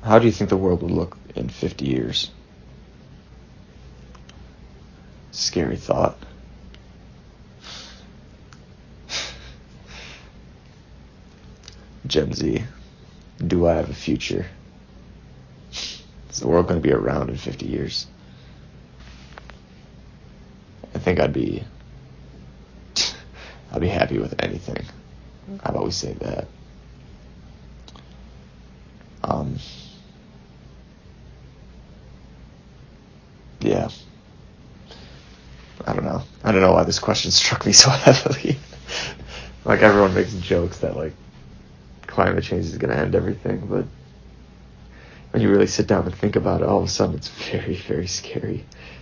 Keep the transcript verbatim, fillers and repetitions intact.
How do you think the world would look in fifty years? Scary thought. Gen Z, do I have a future? Is the world going to be around in fifty years? I think I'd be I'd be happy with anything. How about we say that? Um, yeah. I don't know. I don't know why this question struck me so heavily. Like, everyone makes jokes that, like, climate change is going to end everything, but when you really sit down and think about it, all of a sudden it's very, very scary.